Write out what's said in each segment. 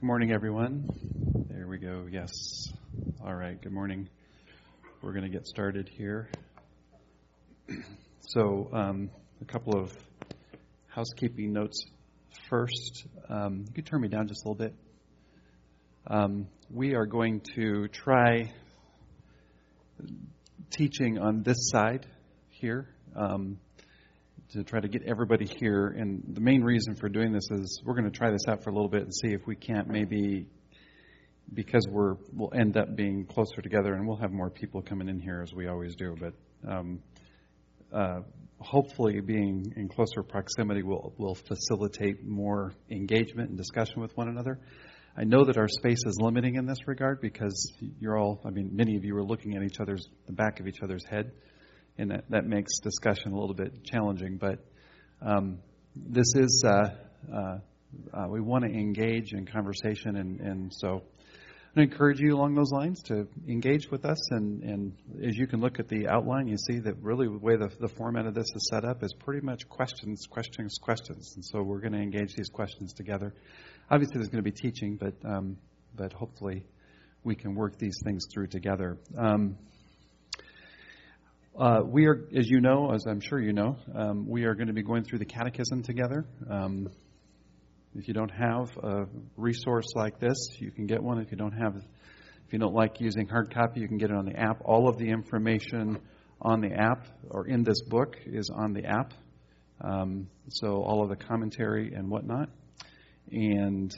morning, everyone. There we go. Yes. All right. Good morning. We're going to get started here. So, a couple of housekeeping notes first. You could turn me down just a little bit. We are going to try teaching on this side here. To try to get everybody here. And the main reason for doing this is we're going to try this out for a little bit and see if we can't maybe, because we'll end up being closer together and we'll have more people coming in here as we always do. But hopefully being in closer proximity will facilitate more engagement and discussion with one another. I know that our space is limiting in this regard because many of you are looking at the back of each other's head. And that makes discussion a little bit challenging. But this is, we want to engage in conversation. And so I encourage you along those lines to engage with us. And as you can look at the outline, you see that really the way the format of this is set up is pretty much questions. And so we're going to engage these questions together. Obviously, there's going to be teaching, but hopefully we can work these things through together. We are, as you know, as I'm sure you know, we are going to be going through the catechism together. If you don't have a resource like this, you can get one. If you don't like using hard copy, you can get it on the app. All of the information on the app or in this book is on the app. So all of the commentary and whatnot. And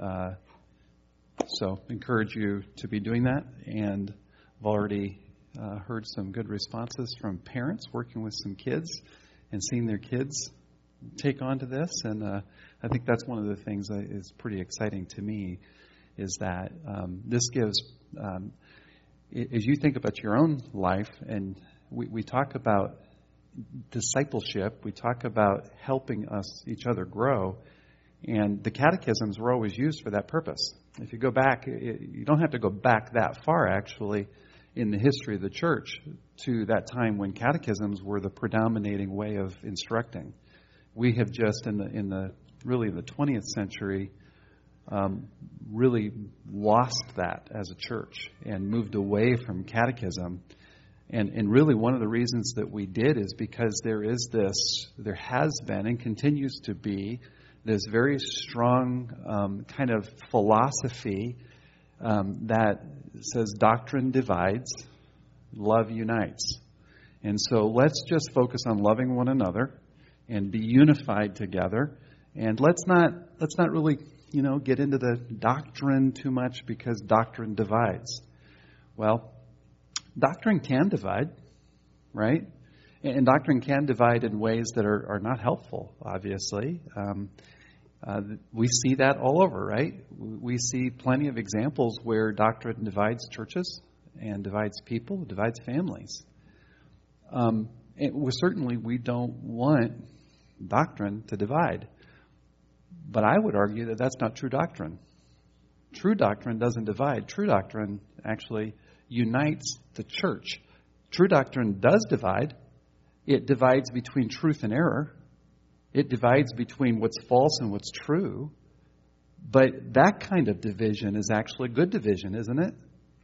so encourage you to be doing that. And I've already heard some good responses from parents working with some kids and seeing their kids take on to this. And I think that's one of the things that is pretty exciting to me is that this gives, as you think about your own life, and we talk about discipleship, we talk about helping each other grow, and the catechisms were always used for that purpose. If you go back, you don't have to go back that far, actually, in the history of the church to that time when catechisms were the predominating way of instructing. We have just in the 20th century really lost that as a church and moved away from catechism. And really one of the reasons that we did is because there has been and continues to be this very strong kind of philosophy that says doctrine divides, love unites. And so let's just focus on loving one another and be unified together. And let's not really, get into the doctrine too much because doctrine divides. Well, doctrine can divide, right? And doctrine can divide in ways that are not helpful, obviously. We see that all over, right? We see plenty of examples where doctrine divides churches and divides people, divides families. We don't want doctrine to divide. But I would argue that that's not true doctrine. True doctrine doesn't divide. True doctrine actually unites the church. True doctrine does divide. It divides between truth and error. It divides between what's false and what's true. But that kind of division is actually good division, isn't it?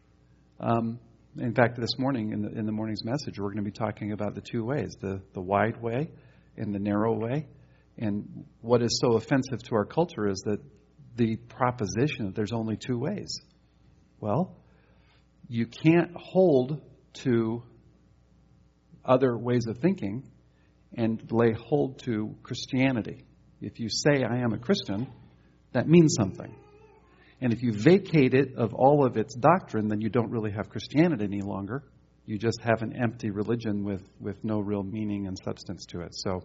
In fact, this morning, in the morning's message, we're going to be talking about the two ways, the wide way and the narrow way. And what is so offensive to our culture is that the proposition that there's only two ways. Well, you can't hold to other ways of thinking and lay hold to Christianity. If you say, I am a Christian, that means something. And if you vacate it of all of its doctrine, then you don't really have Christianity any longer. You just have an empty religion with no real meaning and substance to it. So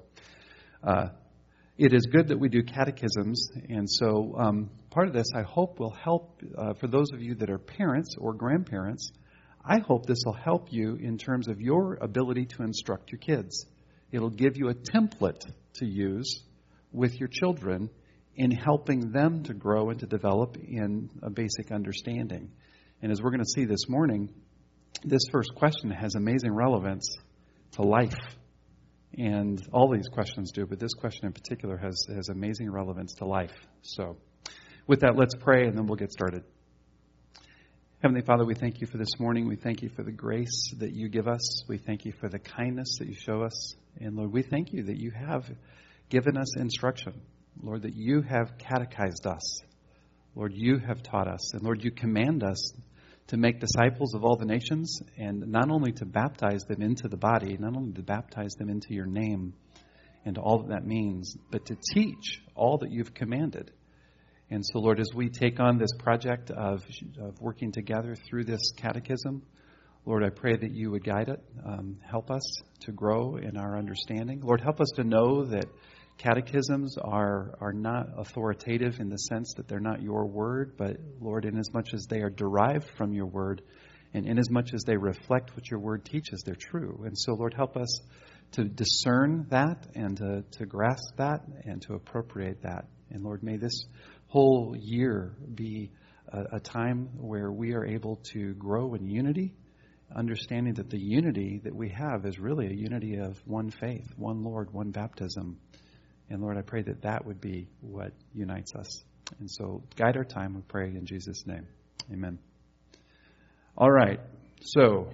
it is good that we do catechisms. And so part of this, I hope, will help for those of you that are parents or grandparents. I hope this will help you in terms of your ability to instruct your kids. It'll give you a template to use with your children in helping them to grow and to develop in a basic understanding. And as we're going to see this morning, this first question has amazing relevance to life. And all these questions do, but this question in particular has amazing relevance to life. So With that, let's pray and then we'll get started. Heavenly Father, we thank you for this morning. We thank you for the grace that you give us. We thank you for the kindness that you show us. And Lord, we thank you that you have given us instruction. Lord, that you have catechized us. Lord, you have taught us. And Lord, you command us to make disciples of all the nations, and not only to baptize them into the body, not only to baptize them into your name and all that that means, but to teach all that you've commanded. And so, Lord, as we take on this project of working together through this catechism, Lord, I pray that you would guide it. Help us to grow in our understanding. Lord, help us to know that catechisms are not authoritative in the sense that they're not your word, but, Lord, inasmuch as they are derived from your word, and inasmuch as they reflect what your word teaches, they're true. And so, Lord, help us to discern that and to grasp that and to appropriate that. And, Lord, may this whole year be a time where we are able to grow in unity, understanding that the unity that we have is really a unity of one faith, one Lord, one baptism. And Lord, I pray that that would be what unites us. And so guide our time, we pray in Jesus' name. Amen. All right. So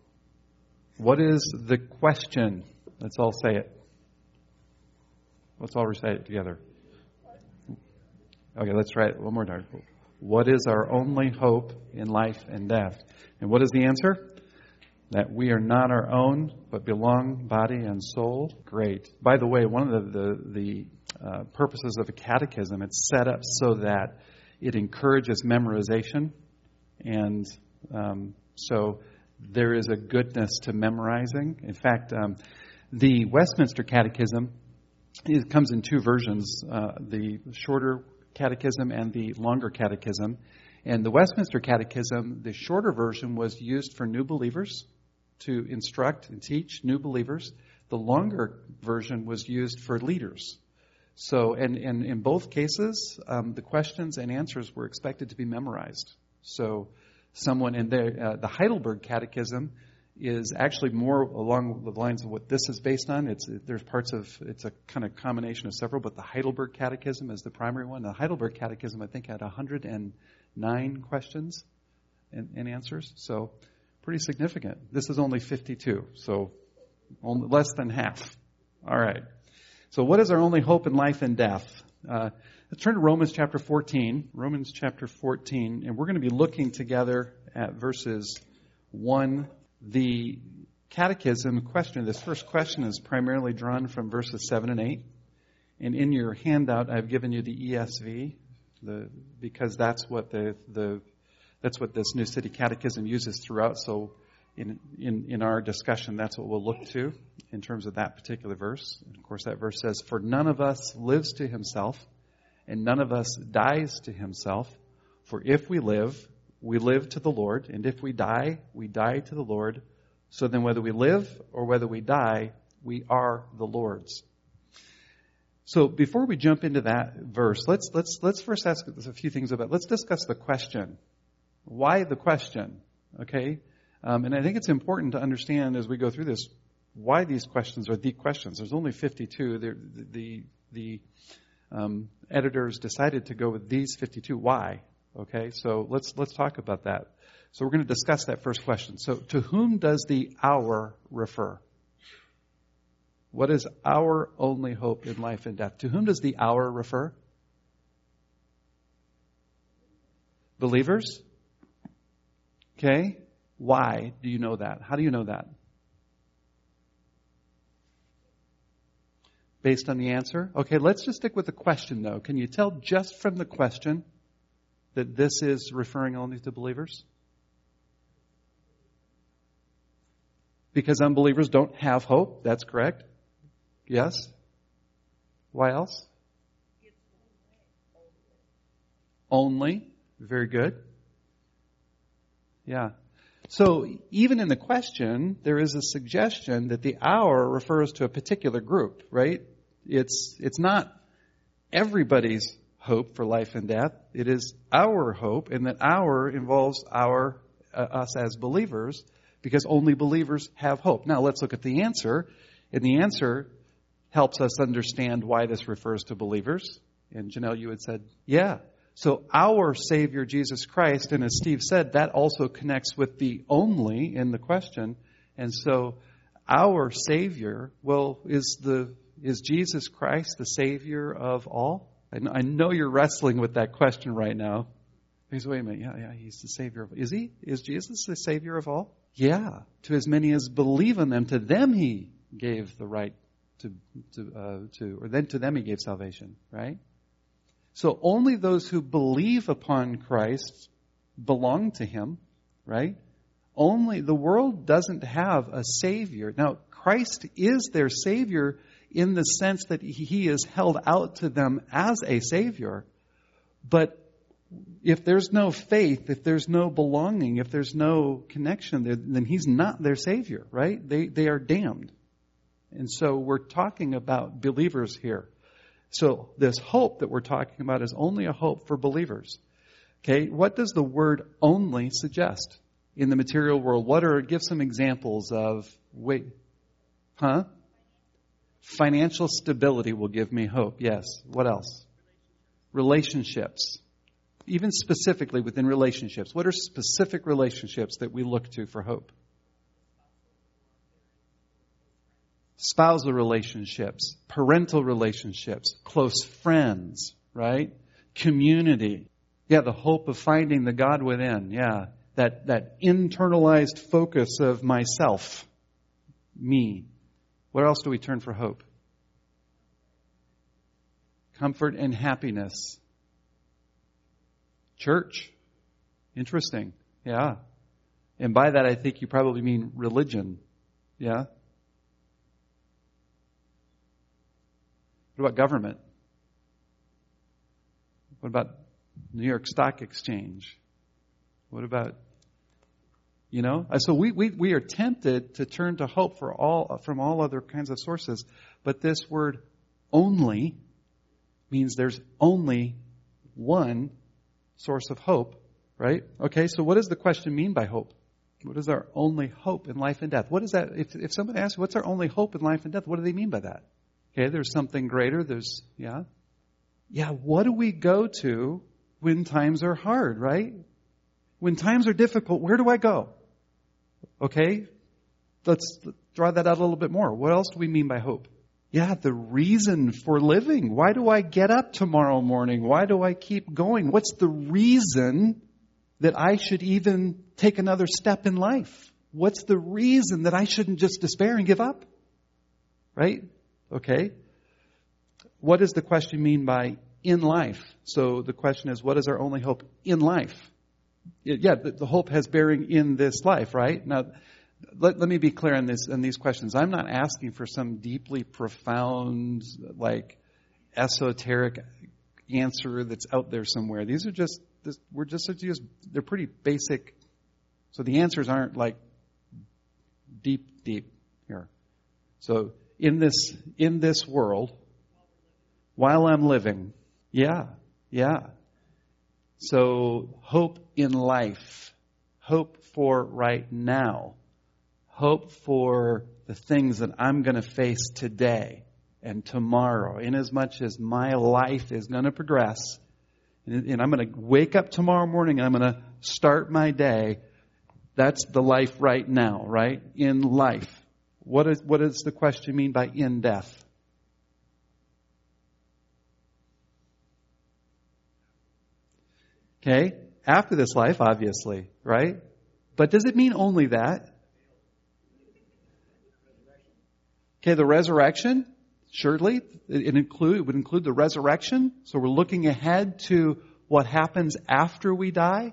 what is the question? Let's all say it. Let's all recite it together. Okay, let's try it one more time. What is our only hope in life and death? And what is the answer? That we are not our own, but belong body and soul. Great. By the way, one of the purposes of a catechism, it's set up so that it encourages memorization. And so there is a goodness to memorizing. In fact, the Westminster Catechism, it comes in two versions, the shorter Catechism and the longer Catechism. And the Westminster Catechism, the shorter version, was used for new believers to instruct and teach new believers. The longer version was used for leaders. So, and in both cases, the questions and answers were expected to be memorized. So someone in the Heidelberg Catechism is actually more along the lines of what this is based on. It's a kind of combination of several, but the Heidelberg Catechism is the primary one. The Heidelberg Catechism, I think, had 109 questions and answers. So pretty significant. This is only 52, so only less than half. All right. So what is our only hope in life and death? Let's turn to Romans chapter 14. Romans chapter 14, and we're going to be looking together at verses 1. The catechism question, this first question, is primarily drawn from verses 7 and 8. And in your handout, I've given you the ESV, because that's what that's what this New City Catechism uses throughout. So in our discussion, that's what we'll look to in terms of that particular verse. And of course, that verse says, "For none of us lives to himself, and none of us dies to himself. For if we live to the Lord, and if we die to the Lord. So then whether we live or whether we die, we are the Lord's." So before we jump into that verse, let's first ask a few things about. Let's discuss the question. Why the question? Okay, and I think it's important to understand as we go through this why these questions are the questions. There's only 52. The editors decided to go with these 52. Why? Okay, so let's talk about that. So we're going to discuss that first question. So to whom does the our refer? What is our only hope in life and death? To whom does the our refer? Believers? Okay, why do you know that? How do you know that? Based on the answer? Okay, let's just stick with the question though. Can you tell just from the question that this is referring only to believers? Because unbelievers don't have hope. That's correct. Yes? Why else? Only. Very good. Yeah. So even in the question, there is a suggestion that the our refers to a particular group, right? It's not everybody's hope for life and death. It is our hope, and that our involves us as believers, because only believers have hope. Now let's look at the answer, and the answer helps us understand why this refers to believers. And Janelle, you had said, yeah. So our Savior, Jesus Christ, and as Steve said, that also connects with the only in the question. And so our Savior, well, is Jesus Christ the Savior of all? I know you're wrestling with that question right now. Because, wait a minute, yeah, He's the Savior of all. Is He? Is Jesus the Savior of all? Yeah. To as many as believe in them, to them He gave the right or then to them He gave salvation, right? So only those who believe upon Christ belong to Him, right? Only the world doesn't have a Savior. Now, Christ is their Savior in the sense that He is held out to them as a Savior. But if there's no faith, if there's no belonging, if there's no connection, then He's not their Savior, right? They are damned. And so we're talking about believers here. So this hope that we're talking about is only a hope for believers. Okay, what does the word only suggest in the material world? Give some examples of, Financial stability will give me hope. Yes. What else? Relationships. Even specifically within relationships. What are specific relationships that we look to for hope? Spousal relationships, parental relationships, close friends, right? Community. Yeah, the hope of finding the God within. Yeah, that internalized focus of myself, me. Where else do we turn for hope? Comfort and happiness. Church. Interesting. Yeah. And by that I think you probably mean religion. Yeah. What about government? What about New York Stock Exchange? What about, So we are tempted to turn to hope from all other kinds of sources. But this word only means there's only one source of hope, right? Okay, so what does the question mean by hope? What is our only hope in life and death? What is that? If somebody asks, what's our only hope in life and death? What do they mean by that? Okay, there's something greater. What do we go to when times are hard, right? When times are difficult, where do I go? Okay, let's draw that out a little bit more. What else do we mean by hope? Yeah, the reason for living. Why do I get up tomorrow morning? Why do I keep going? What's the reason that I should even take another step in life? What's the reason that I shouldn't just despair and give up? Right? Okay. What does the question mean by in life? So the question is, what is our only hope in life? Yeah, the hope has bearing in this life, right? Now, let me be clear on these questions. I'm not asking for some deeply profound, esoteric answer that's out there somewhere. These are they're pretty basic. So the answers aren't deep here. So in this world, while I'm living, yeah. So hope in life, hope for right now, hope for the things that I'm going to face today and tomorrow, inasmuch as my life is going to progress. And I'm going to wake up tomorrow morning and I'm going to start my day. That's the life right now, right? In life. What does the question mean by in death? Okay, after this life, obviously, right? But does it mean only that? Okay, the resurrection, surely, it would include the resurrection. So we're looking ahead to what happens after we die.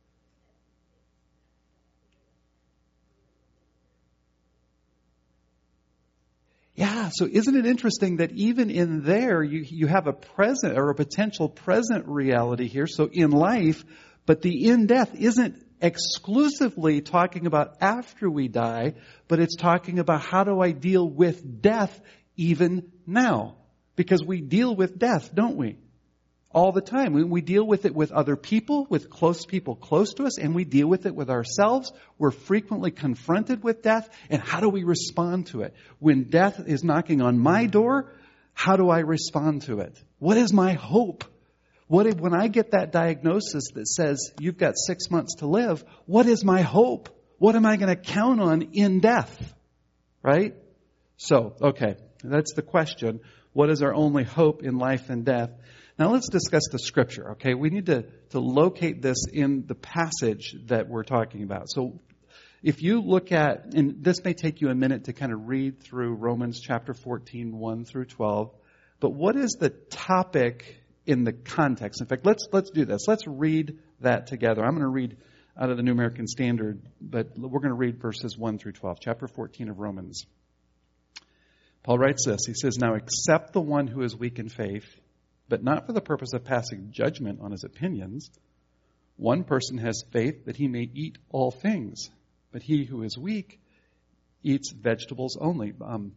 Yeah, so isn't it interesting that even in there you have a present or a potential present reality here, so in life, but the in death isn't exclusively talking about after we die, but it's talking about how do I deal with death even now? Because we deal with death, don't we? All the time. We deal with it with other people close to us, and we deal with it with ourselves. We're frequently confronted with death, and how do we respond to it? When death is knocking on my door, how do I respond to it? What is my hope? When I get that diagnosis that says you've got 6 months to live, what is my hope? What am I going to count on in death? Right? So, okay, that's the question. What is our only hope in life and death? Now let's discuss the scripture, okay? We need to locate this in the passage that we're talking about. So if you look at, and this may take you a minute to kind of read through Romans chapter 14, 1 through 12, but what is the topic in the context? In fact, let's do this. Let's read that together. I'm going to read out of the New American Standard, but we're going to read verses 1 through 12, chapter 14 of Romans. Paul writes this. He says, "Now accept the one who is weak in faith, but not for the purpose of passing judgment on his opinions. One person has faith that he may eat all things, but he who is weak eats vegetables only."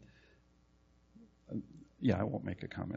Yeah, I won't make a comment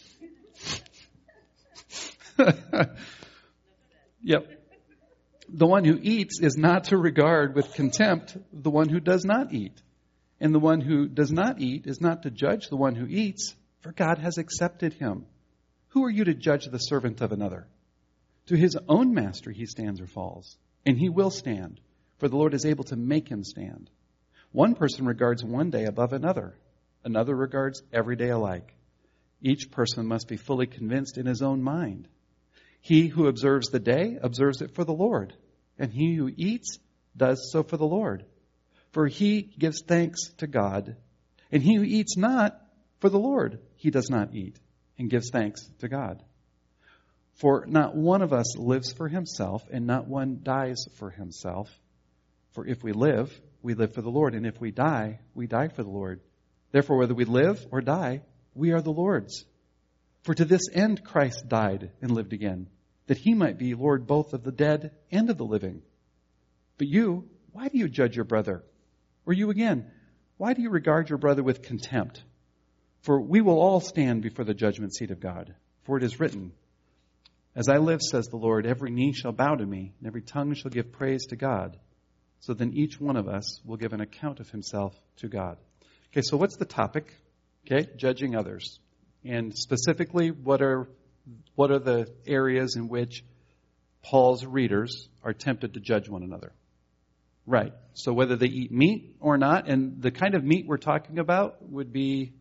about that. Yep. "The one who eats is not to regard with contempt the one who does not eat. And the one who does not eat is not to judge the one who eats, for God has accepted him. Who are you to judge the servant of another? To his own master he stands or falls, and he will stand, for the Lord is able to make him stand. One person regards one day above another. Another regards every day alike. Each person must be fully convinced in his own mind. He who observes the day observes it for the Lord, and he who eats does so for the Lord. For he gives thanks to God, and he who eats not for the Lord, he does not eat, and gives thanks to God. For not one of us lives for himself, and not one dies for himself. For if we live for the Lord, and if we die for the Lord. Therefore, whether we live or die, we are the Lord's. For to this end Christ died and lived again, that he might be Lord both of the dead and of the living. But you, why do you judge your brother? Or you again, why do you regard your brother with contempt? For we will all stand before the judgment seat of God. For it is written, 'As I live, says the Lord, every knee shall bow to me, and every tongue shall give praise to God.' So then each one of us will give an account of himself to God." Okay, so what's the topic? Okay, judging others. And specifically, what are the areas in which Paul's readers are tempted to judge one another? Right. So whether they eat meat or not, and the kind of meat we're talking about would be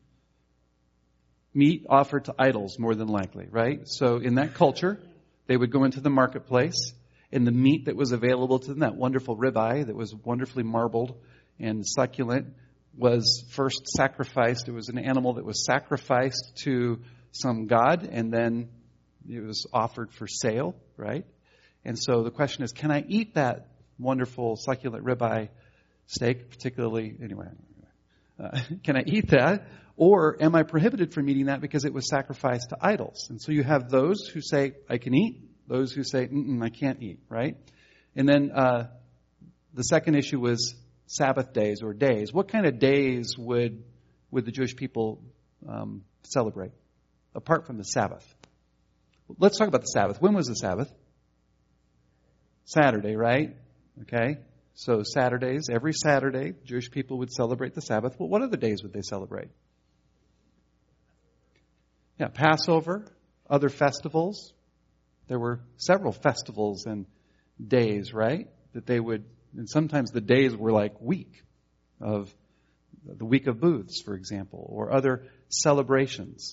meat offered to idols, more than likely, right? So in that culture, they would go into the marketplace, and the meat that was available to them, that wonderful ribeye that was wonderfully marbled and succulent, was first sacrificed. It was an animal that was sacrificed to some god, and then it was offered for sale, right? And so the question is, can I eat that wonderful succulent ribeye steak, particularly, can I eat that? Or am I prohibited from eating that because it was sacrificed to idols? And so you have those who say, I can eat, those who say, I can't eat, right? And then the second issue was Sabbath days or days. What kind of days would the Jewish people celebrate apart from the Sabbath? Let's talk about the Sabbath. When was the Sabbath? Saturday, right? Okay. So Saturdays, every Saturday, Jewish people would celebrate the Sabbath. Well, what other days would they celebrate? Yeah, Passover, other festivals. There were several festivals and days, right? That they would, and sometimes the days were like week of the Week of Booths, for example, or other celebrations.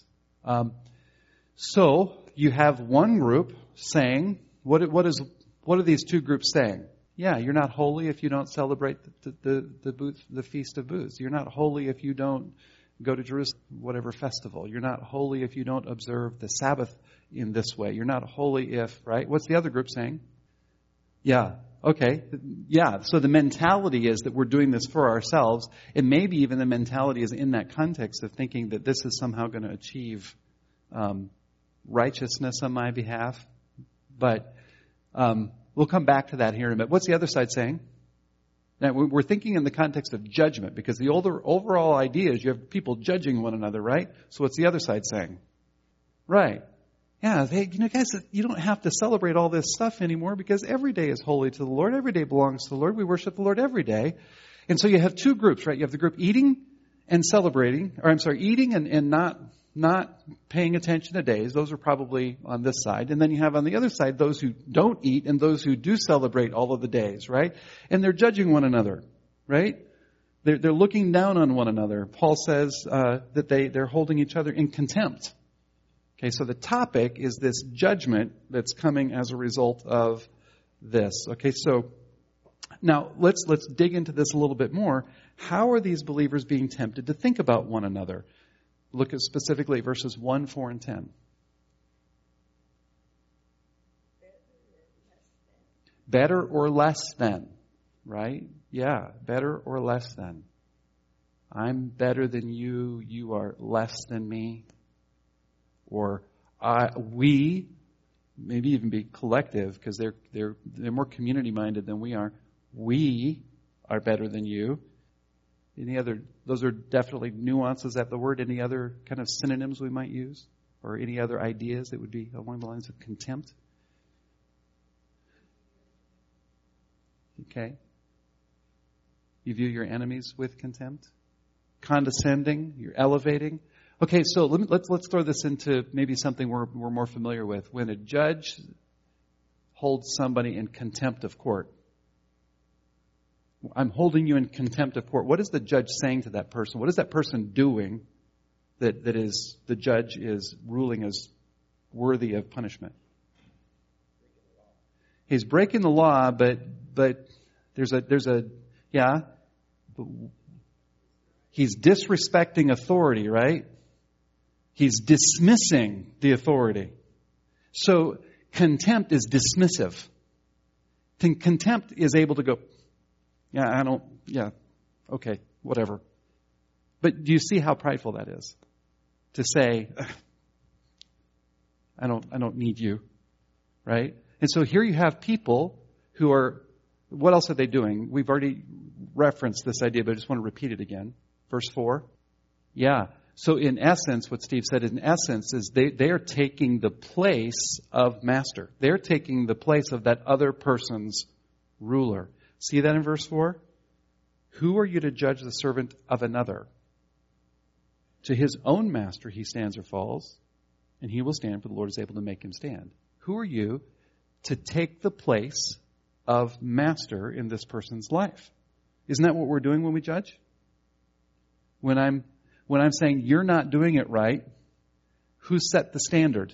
So you have one group saying, what are these two groups saying? Yeah, you're not holy if you don't celebrate the Feast of Booths. You're not holy if you don't go to Jerusalem, whatever festival. You're not holy if you don't observe the Sabbath in this way. You're not holy if, right? What's the other group saying? Yeah, okay. Yeah, so the mentality is that we're doing this for ourselves, and maybe even the mentality is in that context of thinking that this is somehow going to achieve righteousness on my behalf. But we'll come back to that here in a minute. What's the other side saying? Now, we're thinking in the context of judgment, because the overall idea is you have people judging one another, right? So what's the other side saying? Right. Yeah, hey, guys, you don't have to celebrate all this stuff anymore because every day is holy to the Lord. Every day belongs to the Lord. We worship the Lord every day. And so you have two groups, right? You have the group eating and celebrating, or eating and not not paying attention to days. Those are probably on this side. And then you have on the other side those who don't eat and those who do celebrate all of the days, right? And they're judging one another, right? They're looking down on one another. Paul says that they're holding each other in contempt. Okay, so the topic is this judgment that's coming as a result of this. Okay, so now let's dig into this a little bit more. How are these believers being tempted to think about one another? Look at specifically verses 1, 4, and 10. Better or less than, right? Yeah, better or less than. I'm better than you, you are less than me. Or we, maybe even be collective, because they're more community-minded than we are. We are better than you. Any other, those are definitely nuances of the word. Any other kind of synonyms we might use? Or any other ideas that would be along the lines of contempt? Okay. You view your enemies with contempt? Condescending? You're elevating? Okay, so let's throw this into maybe something we're more familiar with. When a judge holds somebody in contempt of court, I'm holding you in contempt of court. What is the judge saying to that person? What is that person doing that is the judge is ruling as worthy of punishment? He's breaking the law, but there's a he's disrespecting authority, right? He's dismissing the authority. So contempt is dismissive. Contempt is able to go, okay, whatever. But do you see how prideful that is? To say, I don't need you, right? And so here you have people who are, what else are they doing? We've already referenced this idea, but I just want to repeat it again. Verse 4. Yeah. So in essence, what Steve said in essence is they are taking the place of master. They're taking the place of that other person's ruler. See that in verse 4? Who are you to judge the servant of another? To his own master he stands or falls, and he will stand, for the Lord is able to make him stand. Who are you to take the place of master in this person's life? Isn't that what we're doing when we judge? When I'm saying you're not doing it right, who set the standard?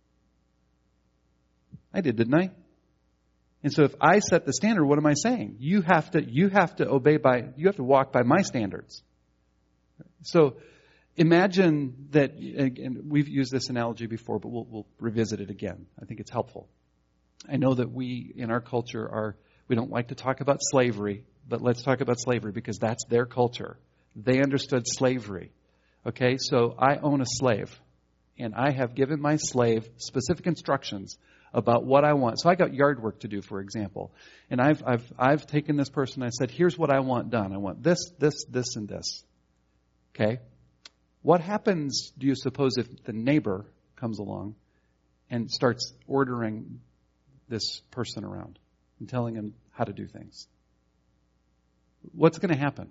I did, didn't I? And so if I set the standard, what am I saying? You have to walk by my standards. So imagine that, and we've used this analogy before, but we'll revisit it again. I think it's helpful. I know that we, in our culture, we don't like to talk about slavery, but let's talk about slavery because that's their culture. They understood slavery. Okay, so I own a slave, and I have given my slave specific instructions about what I want. So I got yard work to do, for example, and I've taken this person and I said, here's what I want done. I want this, and this. Okay, what happens, do you suppose, if the neighbor comes along and starts ordering this person around and telling him how to do things? What's going to happen?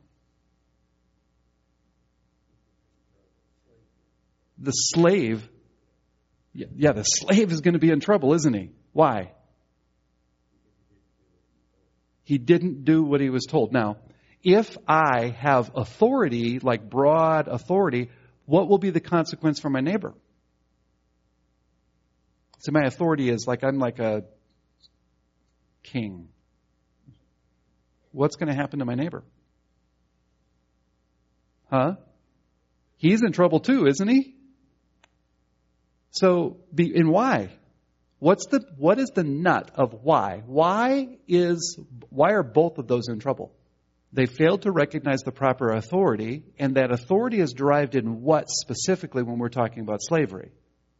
The slave, the slave is going to be in trouble, isn't he? Why? He didn't do what he was told. Now, if I have authority, like broad authority, what will be the consequence for my neighbor? So my authority is like I'm like a king. What's going to happen to my neighbor? Huh? He's in trouble too, isn't he? So, and why? What is the nut of why? Why are both of those in trouble? They failed to recognize the proper authority, and that authority is derived in what specifically when we're talking about slavery?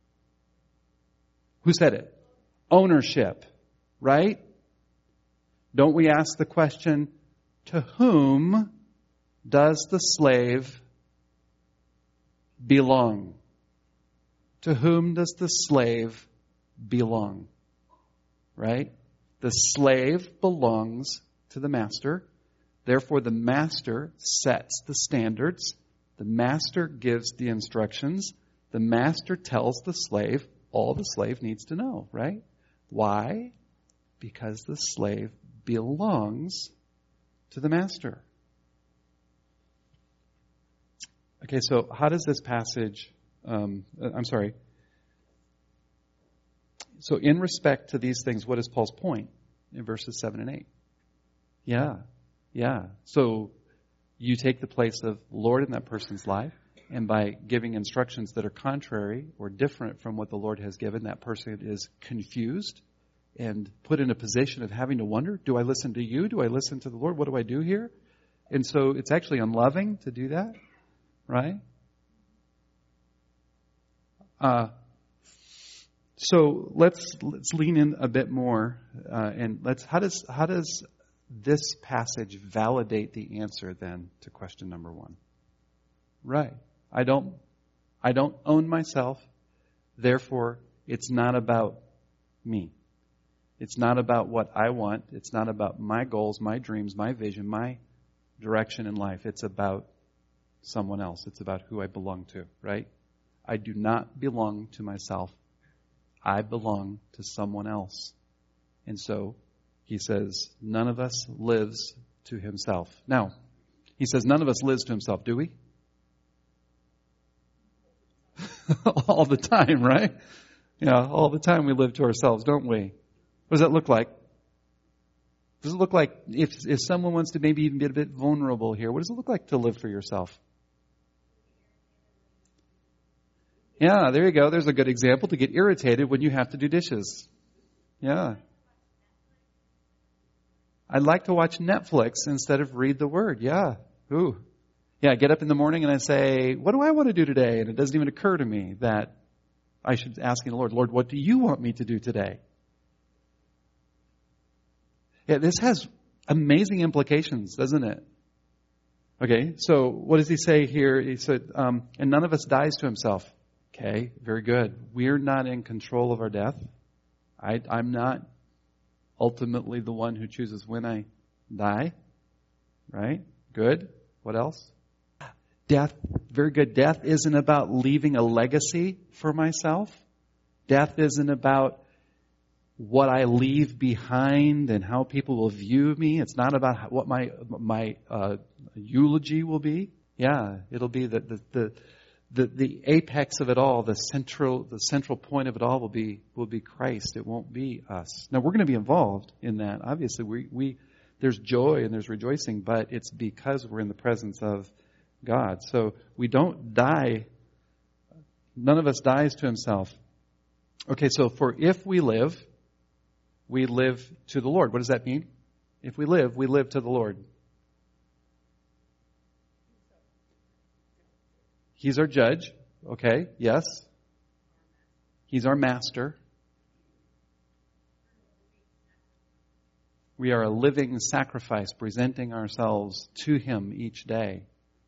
Who said it? Ownership, right? Don't we ask the question, to whom does the slave belong? To whom does the slave belong? Right? The slave belongs to the master. Therefore, the master sets the standards. The master gives the instructions. the master tells the slave all the slave needs to know, right? Why? Because the slave belongs to the master. Okay, so how does this passage, So in respect to these things, what is Paul's point in verses 7 and 8? Yeah. So you take the place of Lord in that person's life, and by giving instructions that are contrary or different from what the Lord has given, that person is confused and put in a position of having to wonder, do I listen to you? Do I listen to the Lord? What do I do here? And so it's actually unloving to do that, right? So let's lean in a bit more, and how does this passage validate the answer then to question number 1? Right. I don't own myself, therefore it's not about me. It's not about what I want. It's not about my goals, my dreams, my vision, my direction in life. It's about someone else. It's about who I belong to, right? I do not belong to myself. I belong to someone else. And so he says, none of us lives to himself. Now, he says none of us lives to himself, do we? All the time, right? Yeah, all the time we live to ourselves, don't we? What does that look like? Does it look like, if someone wants to maybe even be a bit vulnerable here, what does it look like to live for yourself? Yeah, there you go. There's a good example, to get irritated when you have to do dishes. Yeah. I'd like to watch Netflix instead of read the Word. Yeah. Ooh. Yeah, I get up in the morning and I say, what do I want to do today? And it doesn't even occur to me that I should ask the Lord, Lord, what do you want me to do today? Yeah, this has amazing implications, doesn't it? Okay, so what does he say here? He said, and none of us dies to himself. Okay, very good. We're not in control of our death. I'm not ultimately the one who chooses when I die. Right? Good. What else? Death, very good. Death isn't about leaving a legacy for myself. Death isn't about what I leave behind and how people will view me. It's not about what my eulogy will be. Yeah, it'll be the apex of it all, the central point of it all will be Christ. It won't be us. Now we're going to be involved in that. Obviously, we there's joy and there's rejoicing, but it's because we're in the presence of God. So we don't die. None of us dies to himself. Okay, so for if we live to the Lord. What does that mean? If we live to the Lord. He's our judge. Okay, yes. He's our master. We are a living sacrifice, presenting ourselves to him each day.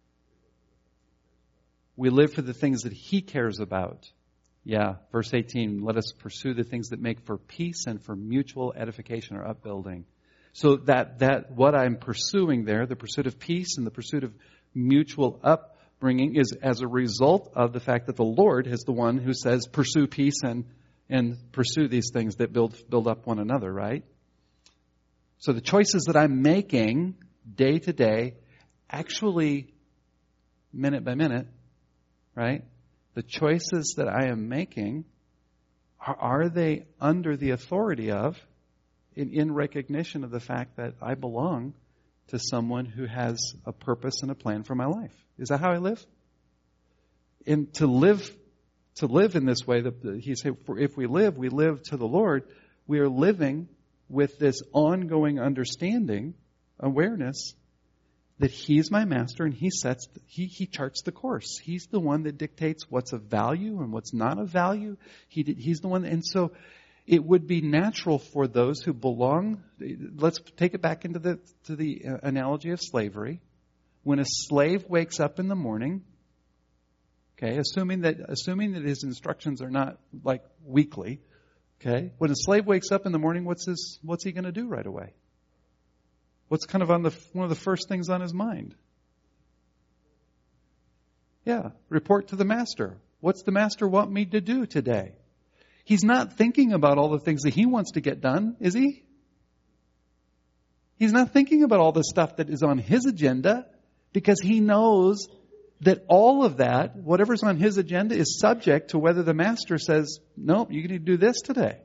We live for the things that he cares about. Yeah, verse 18, let us pursue the things that make for peace and for mutual edification or upbuilding. So that what I'm pursuing there, the pursuit of peace and the pursuit of mutual upbringing, is as a result of the fact that the Lord is the one who says pursue peace and pursue these things that build up one another, right? So the choices that I'm making day to day, actually minute by minute, right? The choices that I am making, are they under the authority of, in recognition of the fact that I belong to someone who has a purpose and a plan for my life? Is that how I live? And to live in this way, he said, for if we live to the Lord, we are living with this ongoing understanding, awareness, that he's my master and he charts the course. He's the one that dictates what's of value and what's not of value. He's the one. And so it would be natural for those who belong. Let's take it back into the analogy of slavery. When a slave wakes up in the morning, okay, assuming that his instructions are not like weekly, okay, when a slave wakes up in the morning, what's he going to do right away? What's kind of one of the first things on his mind? Yeah, report to the master. What's the master want me to do today? He's not thinking about all the things that he wants to get done, is he? He's not thinking about all the stuff that is on his agenda, because he knows that all of that, whatever's on his agenda, is subject to whether the master says, nope, you need to do this today.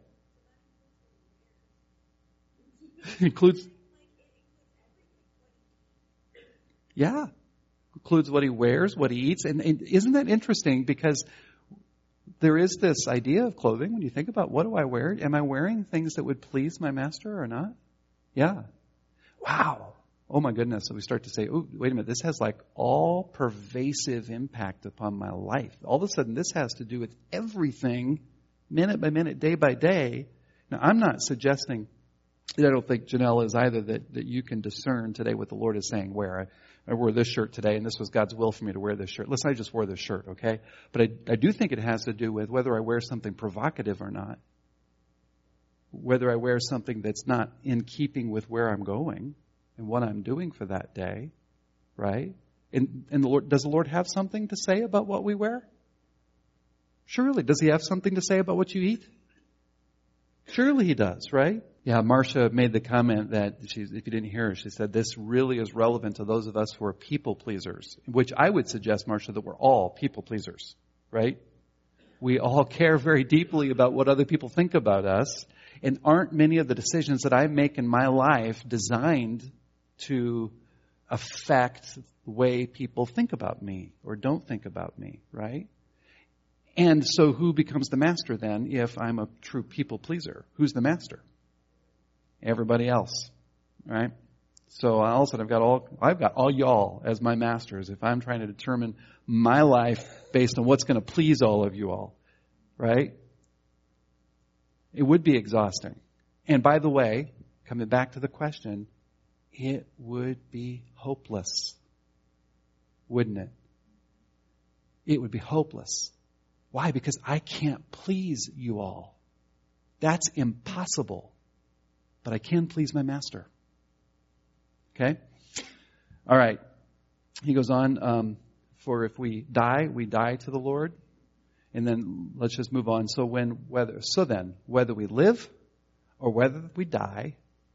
Includes what he wears, what he eats. And isn't that interesting? Because there is this idea of clothing. When you think about, what do I wear? Am I wearing things that would please my master or not? Yeah. Wow. Oh my goodness. So we start to say, oh, wait a minute. This has like all pervasive impact upon my life. All of a sudden, this has to do with everything, minute by minute, day by day. Now, I'm not suggesting, I don't think Janelle is either, that you can discern today what the Lord is saying. Where I wore this shirt today, and this was God's will for me to wear this shirt. Listen, I just wore this shirt, okay? But I do think it has to do with whether I wear something provocative or not. Whether I wear something that's not in keeping with where I'm going and what I'm doing for that day, right? And the Lord, does the Lord have something to say about what we wear? Surely. Does He have something to say about what you eat? Surely He does, right? Yeah, Marcia made the comment that, if you didn't hear her, she said, this really is relevant to those of us who are people pleasers, which I would suggest, Marcia, that we're all people pleasers, right? We all care very deeply about what other people think about us, and aren't many of the decisions that I make in my life designed to affect the way people think about me or don't think about me, right? And so who becomes the master then if I'm a true people pleaser? Who's the master? Everybody else, right? So all of a sudden I've got all y'all as my masters if I'm trying to determine my life based on what's going to please all of you all, right? It would be exhausting. And by the way, coming back to the question, it would be hopeless, wouldn't it? It would be hopeless. Why? Because I can't please you all. That's impossible. But I can please my master. Okay? All right. He goes on, for if we die to the Lord. And then let's just move on. So then, whether we live or whether we die,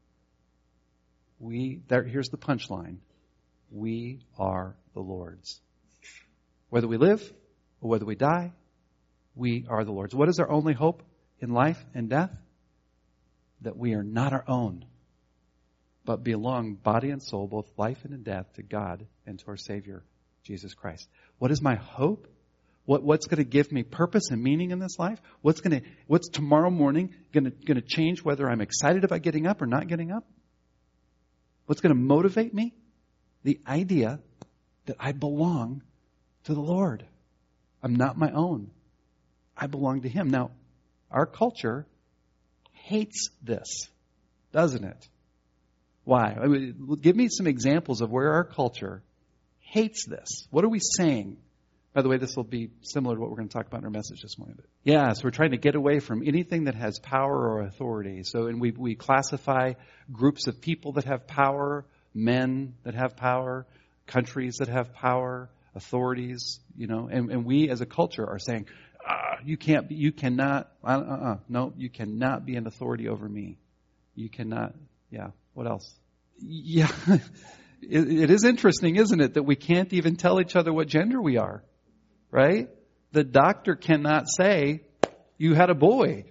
here's the punchline. We are the Lord's. Whether we live or whether we die, we are the Lord's. What is our only hope in life and death? That we are not our own, but belong body and soul, both life and in death, to God and to our Savior, Jesus Christ. What is my hope? What's going to give me purpose and meaning in this life? What's tomorrow morning going to change whether I'm excited about getting up or not getting up? What's going to motivate me? The idea that I belong to the Lord. I'm not my own. I belong to Him. Now, our culture hates this, doesn't it? Why? Give me some examples of where our culture hates this. What are we saying? By the way, this will be similar to what we're going to talk about in our message this morning. So we're trying to get away from anything that has power or authority. So, and we classify groups of people that have power, men that have power, countries that have power, authorities, and we as a culture are saying, you cannot be an authority over me. You cannot, what else? Yeah, it is interesting, isn't it, that we can't even tell each other what gender we are, right? The doctor cannot say, you had a boy.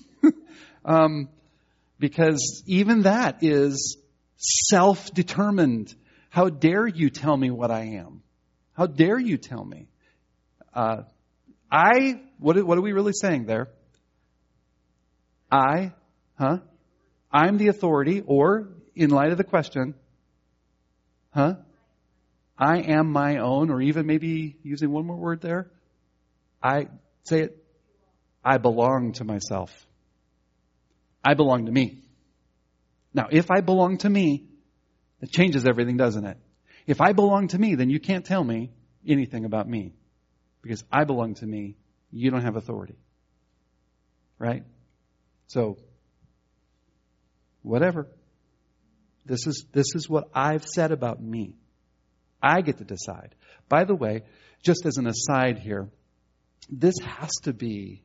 Because even that is self-determined. How dare you tell me what I am? How dare you tell me? What are we really saying there? I'm the authority, or in light of the question, I am my own, or even maybe using one more word there. I belong to myself. I belong to me. Now, if I belong to me, it changes everything, doesn't it? If I belong to me, then you can't tell me anything about me. Because I belong to me, you don't have authority. Right? So, whatever. This is what I've said about me. I get to decide. By the way, just as an aside here, this has to be,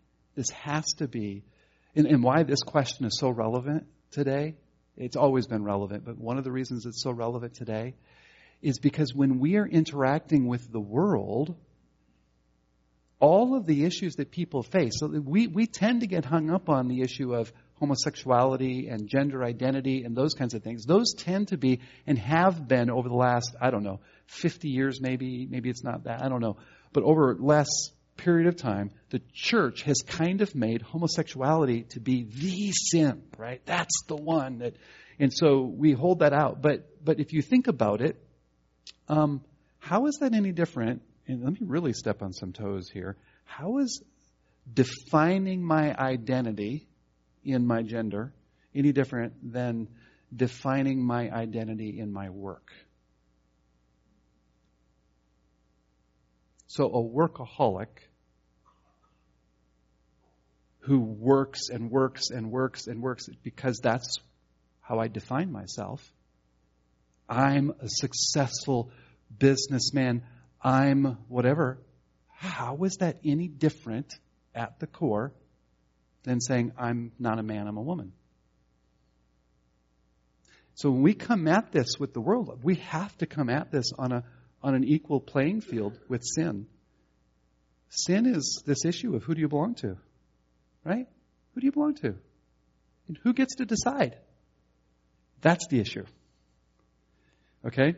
and why this question is so relevant today, it's always been relevant, but one of the reasons it's so relevant today is because when we are interacting with the world, all of the issues that people face, so we tend to get hung up on the issue of homosexuality and gender identity and those kinds of things. Those tend to be and have been over the last, 50 years maybe it's not that, I don't know. But over less period of time, the church has kind of made homosexuality to be the sin, right? That's the one that, and so we hold that out. But if you think about it, how is that any different? And let me really step on some toes here. How is defining my identity in my gender any different than defining my identity in my work? So a workaholic who works and works and works and works because that's how I define myself. I'm a successful businessman. I'm whatever. How is that any different at the core than saying I'm not a man, I'm a woman? So when we come at this with the world, we have to come at this on an equal playing field with sin. Sin is this issue of who do you belong to, right? Who do you belong to? And who gets to decide? That's the issue. Okay?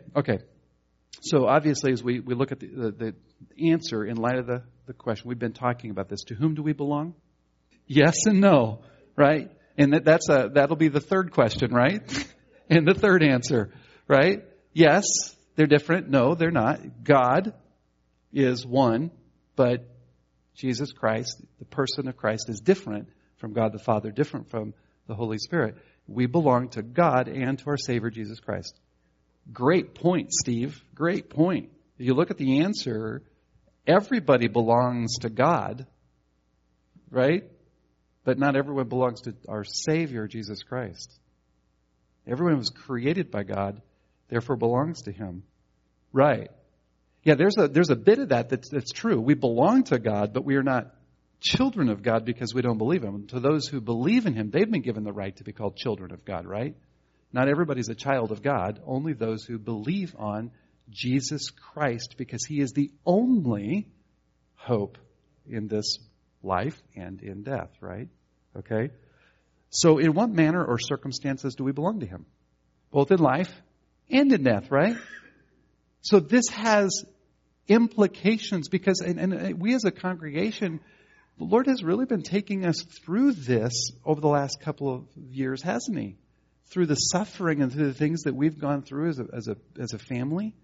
So obviously as we look at the answer in light of the question, we've been talking about this. To whom do we belong? Yes and no, right? And that'll be the third question, right? And the third answer, right? Yes, they're different. No, they're not. God is one, but Jesus Christ, the person of Christ, is different from God the Father, different from the Holy Spirit. We belong to God and to our Savior, Jesus Christ. Great point, Steve. Great point. If you look at the answer, everybody belongs to God, right? But not everyone belongs to our Savior, Jesus Christ. Everyone was created by God, therefore belongs to Him. Right. Yeah, there's a bit of that's true. We belong to God, but we are not children of God because we don't believe Him. And to those who believe in Him, they've been given the right to be called children of God, right? Not everybody's a child of God, only those who believe on Jesus Christ, because He is the only hope in this life and in death, right? Okay? So in what manner or circumstances do we belong to Him? Both in life and in death, right? So this has implications because, and we as a congregation, the Lord has really been taking us through this over the last couple of years, hasn't He? Through the suffering and through the things that we've gone through as a family,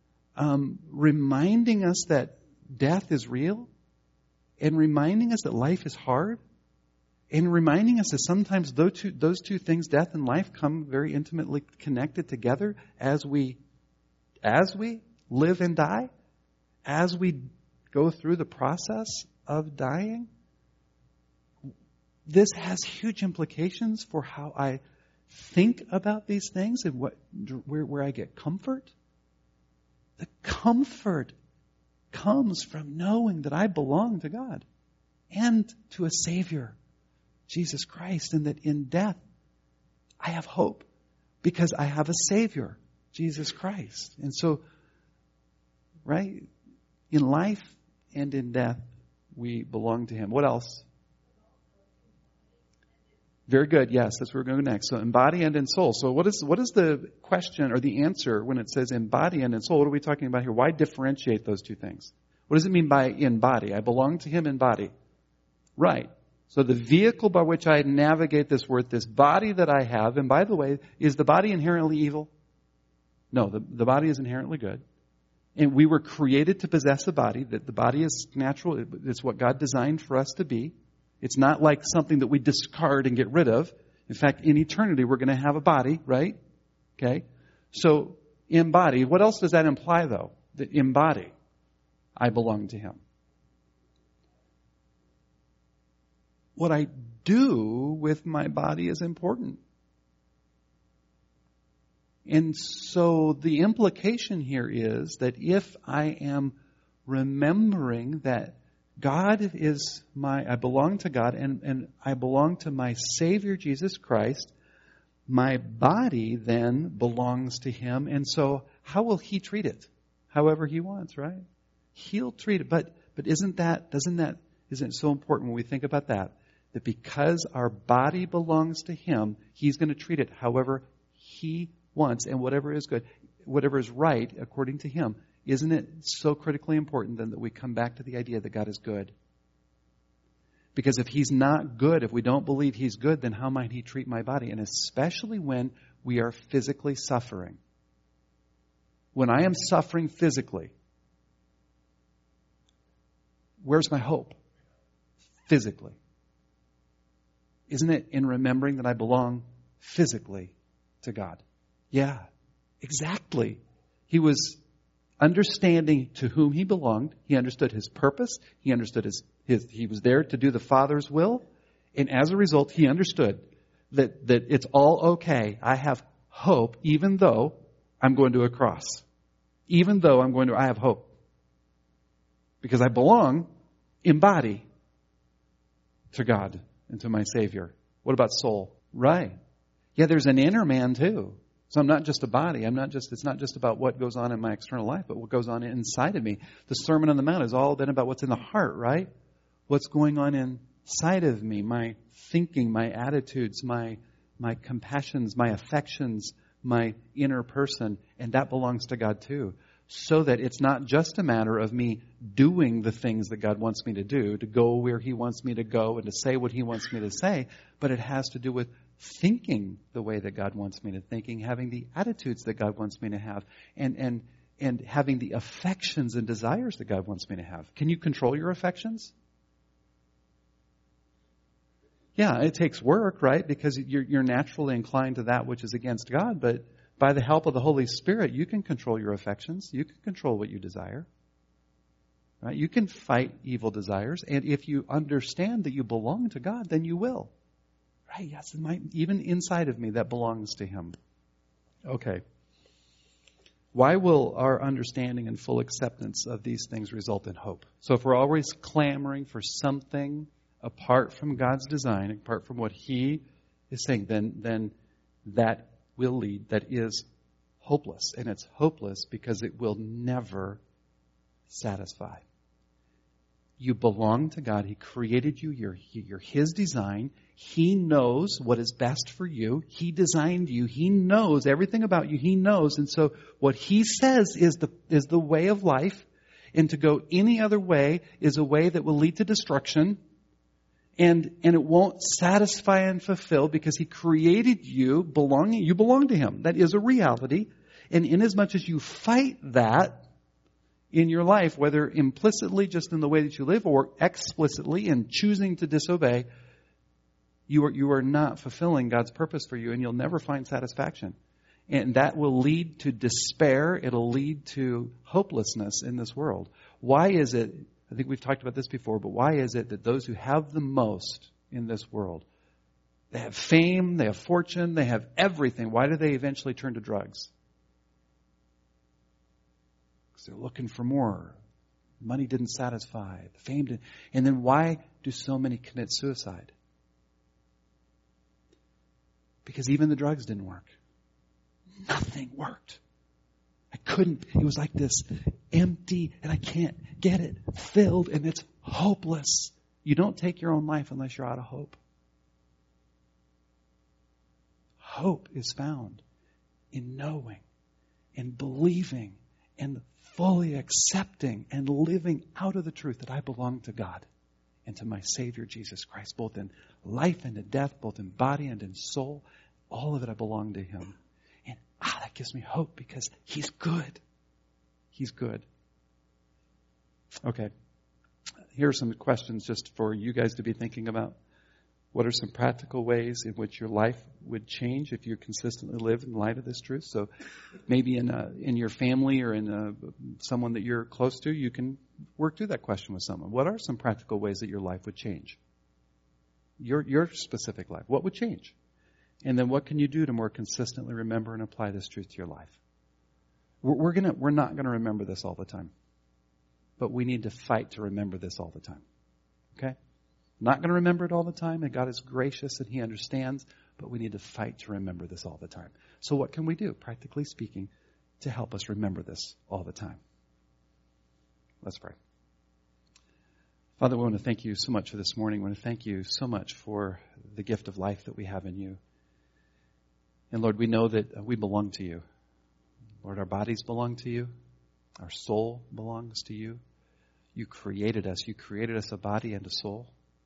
reminding us that death is real, and reminding us that life is hard, and reminding us that sometimes those two things, death and life, come very intimately connected together as we live and die, as we go through the process of dying. This has huge implications for how I think about these things and where I get comfort. The comfort comes from knowing that I belong to God and to a Savior, Jesus Christ, and that in death I have hope because I have a Savior, Jesus Christ. And so, right, in life and in death, we belong to Him. What else? Very good. Yes, that's where we're going to go next. So in body and in soul. So what is the question or the answer when it says in body and in soul? What are we talking about here? Why differentiate those two things? What does it mean by in body? I belong to Him in body. Right. So the vehicle by which I navigate this world, this body that I have, and by the way, is the body inherently evil? No, the body is inherently good. And we were created to possess a body. That the body is natural. It's what God designed for us to be. It's not like something that we discard and get rid of. In fact, in eternity, we're going to have a body, right? Okay. So, in body, what else does that imply, though? That in body, I belong to Him. What I do with my body is important. And so the implication here is that if I am remembering that I belong to God, and I belong to my Savior, Jesus Christ. My body then belongs to Him, and so how will He treat it? However He wants, right? He'll treat it, but isn't it so important when we think about that because our body belongs to Him, He's going to treat it however He wants, and whatever is good, whatever is right according to Him. Isn't it so critically important then that we come back to the idea that God is good? Because if He's not good, if we don't believe He's good, then how might He treat my body? And especially when we are physically suffering. When I am suffering physically, where's my hope? Physically. Isn't it in remembering that I belong physically to God? Yeah, exactly. He was understanding to whom He belonged. He understood His purpose. He understood He was there to do the Father's will. And as a result, He understood that it's all okay. I have hope even though I'm going to a cross. Even though I have hope. Because I belong in body to God and to my Savior. What about soul? Right. Yeah, there's an inner man too. So I'm not just a body. It's not just about what goes on in my external life, but what goes on inside of me. The Sermon on the Mount is all then about what's in the heart, right? What's going on inside of me, my thinking, my attitudes, my compassions, my affections, my inner person, and that belongs to God too. So that it's not just a matter of me doing the things that God wants me to do, to go where He wants me to go and to say what He wants me to say, but it has to do with thinking the way that God wants me to think, having the attitudes that God wants me to have, and having the affections and desires that God wants me to have. Can you control your affections? Yeah, it takes work, right? Because you're naturally inclined to that which is against God, but by the help of the Holy Spirit, you can control your affections. You can control what you desire. Right? You can fight evil desires. And if you understand that you belong to God, then you will. Right? Yes, even inside of me, that belongs to Him. Okay. Why will our understanding and full acceptance of these things result in hope? So if we're always clamoring for something apart from God's design, apart from what He is saying, then that will lead, that is hopeless. And it's hopeless because it will never satisfy. You belong to God. He created you. You're His design. He knows what is best for you. He designed you. He knows everything about you. He knows. And so what He says is the way of life. And to go any other way is a way that will lead to destruction. And it won't satisfy and fulfill because He created you belonging. You belong to Him. That is a reality. And inasmuch as you fight that in your life, whether implicitly just in the way that you live or explicitly in choosing to disobey, you are not fulfilling God's purpose for you, and you'll never find satisfaction. And that will lead to despair. It'll lead to hopelessness in this world. Why is it? I think we've talked about this before, but why is it that those who have the most in this world, they have fame, they have fortune, they have everything, why do they eventually turn to drugs? Because they're looking for more. Money didn't satisfy. The fame didn't. And then why do so many commit suicide? Because even the drugs didn't work. Nothing worked. It was like this empty, and I can't get it filled, and it's hopeless. You don't take your own life unless you're out of hope. Hope is found in knowing and believing and fully accepting and living out of the truth that I belong to God and to my Savior Jesus Christ, both in life and in death, both in body and in soul. All of it I belong to Him. And that gives me hope because He's good. He's good. Okay. Here are some questions just for you guys to be thinking about. What are some practical ways in which your life would change if you consistently live in light of this truth? So maybe in your family or in someone that you're close to, you can work through that question with someone. What are some practical ways that your life would change? Your specific life. What would change? And then what can you do to more consistently remember and apply this truth to your life? We're not going to remember this all the time. but we need to fight to remember this all the time. Okay? Not going to remember it all the time, and God is gracious and He understands, but we need to fight to remember this all the time. So what can we do, practically speaking, to help us remember this all the time? Let's pray. Father, we want to thank you so much for this morning. We want to thank you so much for the gift of life that we have in you. And Lord, we know that we belong to you. Lord, our bodies belong to you. Our soul belongs to you. You created us. You created us a body and a soul.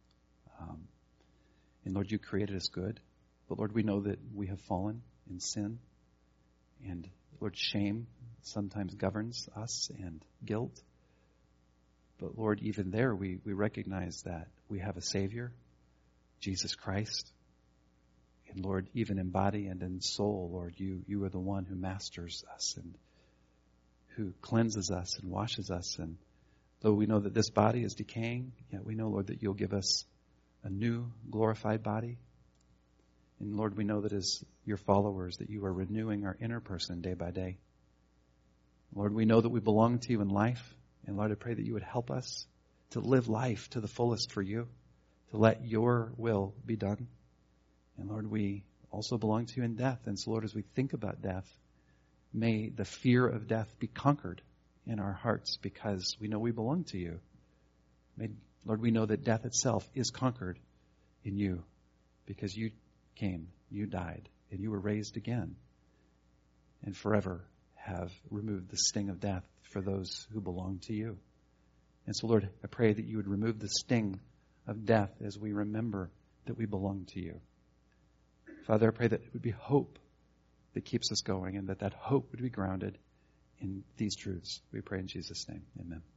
And Lord, you created us good. But Lord, we know that we have fallen in sin. And Lord, shame sometimes governs us and guilt. But Lord, even there, we recognize that we have a Savior, Jesus Christ. And Lord, even in body and in soul, Lord, you are the one who masters us and who cleanses us and washes us. And though we know that this body is decaying, yet we know, Lord, that you'll give us a new glorified body. And Lord, we know that as your followers, that you are renewing our inner person day by day. Lord, we know that we belong to you in life. And Lord, I pray that you would help us to live life to the fullest for you, to let your will be done. And Lord, we also belong to you in death. And so Lord, as we think about death, may the fear of death be conquered in our hearts because we know we belong to you. Lord, we know that death itself is conquered in you because you came, you died, and you were raised again and forever have removed the sting of death for those who belong to you. And so, Lord, I pray that you would remove the sting of death as we remember that we belong to you. Father, I pray that it would be hope that keeps us going and that hope would be grounded in these truths. We pray in Jesus' name. Amen.